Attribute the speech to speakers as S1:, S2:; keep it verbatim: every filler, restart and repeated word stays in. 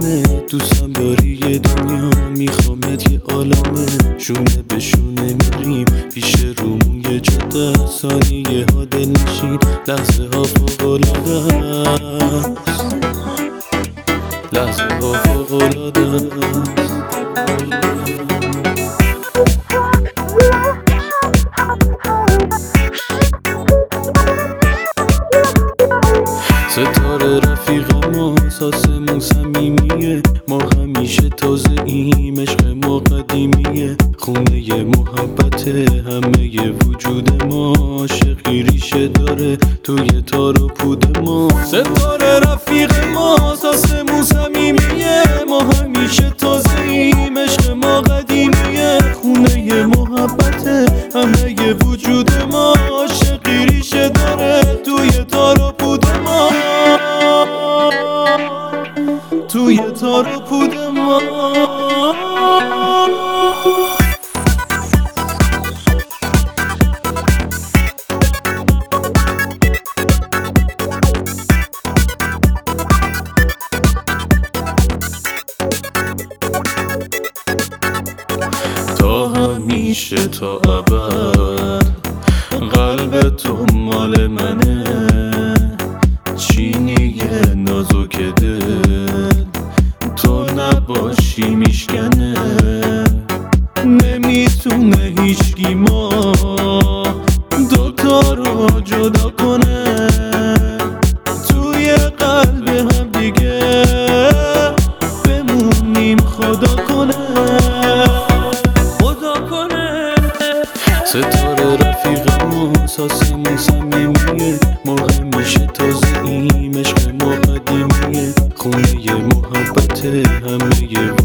S1: منه، دوستم داری یه دنیا، میخوامت یه عالمه، شونه به شونه میریم پیش رومون یه جاده، ثانیه ها دل نشین، لحظه ها فوق‌العاده است، لحظه ها فوق‌العاده است. ستاره رفیق ما، آسمون صمیمیه، ما همیشه تازه ایم، عشق ما قدیمیه، خونه محبت همه وجود ما، عاشقی ریشه داره توی تار و پود ما. ستاره رفیق ما، آسمون صمیمیه، ما همیشه تازه ایم، عشق ما قدیمیه، خونه محبت همه وجود ما، عاشقی ریشه داره توی تار و پود ما، توی تار و پود ما. تا همیشه تا ابد قلب تو مال منه، چینی نازک دل تو نباشی میشکنه، نمیتونه هیچکی ما دوتا رو جدا کنه، توی قلب هم دیگه بمونیم خدا کنه، خدا کنه. ستاره رفیق ما، آسمون صمیمیه، ما همیشه تازه ایم، عشق ما قدیمیه، خونه محبت همه